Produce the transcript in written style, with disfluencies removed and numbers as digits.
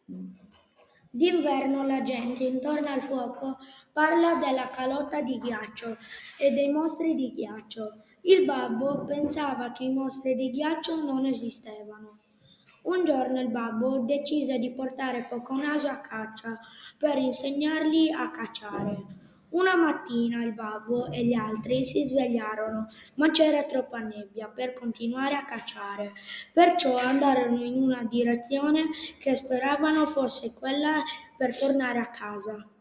D'inverno la gente intorno al fuoco parla della calotta di ghiaccio e dei mostri di ghiaccio. Il babbo pensava che i mostri di ghiaccio non esistevano. Un giorno il babbo decise di portare Poconaso a caccia per insegnargli a cacciare. Una mattina il babbo e gli altri si svegliarono, ma c'era troppa nebbia per continuare a cacciare. Perciò andarono in una direzione che speravano fosse quella per tornare a casa.